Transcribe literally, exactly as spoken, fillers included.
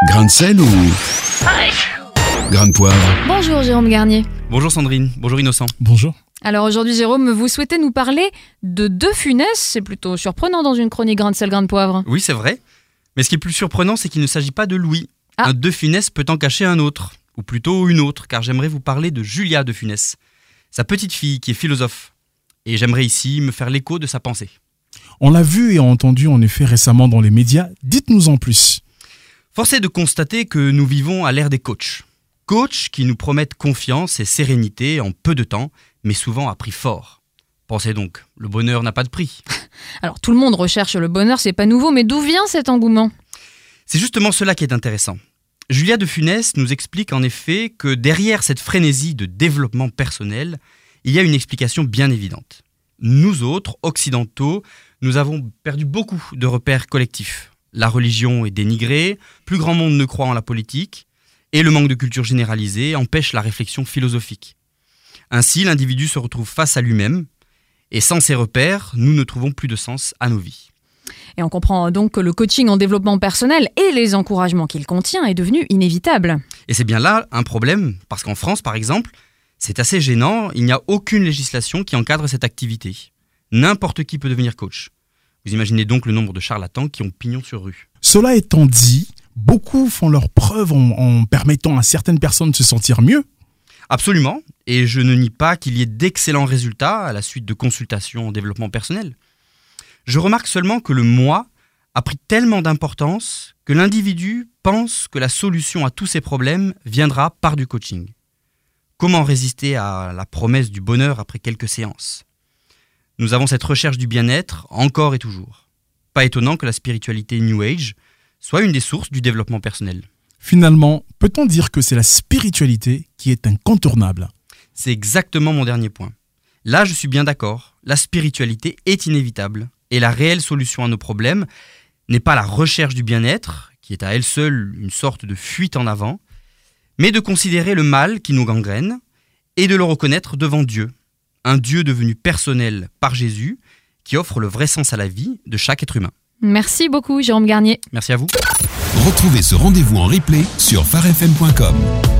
Grain de sel ou grain de poivre? Bonjour Jérôme Garnier. Bonjour Sandrine, bonjour Innocent. Bonjour. Alors aujourd'hui Jérôme, vous souhaitez nous parler de De Funès. C'est plutôt surprenant dans une chronique grain de sel, grain de poivre. Oui, c'est vrai. Mais ce qui est plus surprenant, c'est qu'il ne s'agit pas de Louis. Ah. Un De Funès peut en cacher un autre, ou plutôt une autre, car j'aimerais vous parler de Julia De Funès, sa petite fille qui est philosophe. Et j'aimerais ici me faire l'écho de sa pensée. On l'a vu et entendu en effet récemment dans les médias. Dites-nous en plus. Force est de constater que nous vivons à l'ère des coachs. Coachs qui nous promettent confiance et sérénité en peu de temps, mais souvent à prix fort. Pensez donc, le bonheur n'a pas de prix. Alors tout le monde recherche le bonheur, c'est pas nouveau, mais d'où vient cet engouement? C'est justement cela qui est intéressant. Julia De Funès nous explique en effet que derrière cette frénésie de développement personnel, il y a une explication bien évidente. Nous autres, occidentaux, nous avons perdu beaucoup de repères collectifs. La religion est dénigrée, plus grand monde ne croit en la politique, et le manque de culture généralisée empêche la réflexion philosophique. Ainsi, l'individu se retrouve face à lui-même, et sans ces repères, nous ne trouvons plus de sens à nos vies. Et on comprend donc que le coaching en développement personnel et les encouragements qu'il contient est devenu inévitable. Et c'est bien là un problème, parce qu'en France, par exemple, c'est assez gênant, il n'y a aucune législation qui encadre cette activité. N'importe qui peut devenir coach. Vous imaginez donc le nombre de charlatans qui ont pignon sur rue. Cela étant dit, beaucoup font leurs preuves en, en permettant à certaines personnes de se sentir mieux. Absolument, et je ne nie pas qu'il y ait d'excellents résultats à la suite de consultations en développement personnel. Je remarque seulement que le moi a pris tellement d'importance que l'individu pense que la solution à tous ses problèmes viendra par du coaching. Comment résister à la promesse du bonheur après quelques séances ? Nous avons cette recherche du bien-être encore et toujours. Pas étonnant que la spiritualité New Age soit une des sources du développement personnel. Finalement, peut-on dire que c'est la spiritualité qui est incontournable ? C'est exactement mon dernier point. Là, je suis bien d'accord. La spiritualité est inévitable. Et la réelle solution à nos problèmes n'est pas la recherche du bien-être, qui est à elle seule une sorte de fuite en avant, mais de considérer le mal qui nous gangrène et de le reconnaître devant Dieu. Un Dieu devenu personnel par Jésus, qui offre le vrai sens à la vie de chaque être humain. Merci beaucoup Jérôme Garnier. Merci à vous. Retrouvez ce rendez-vous en replay sur phare f m point com.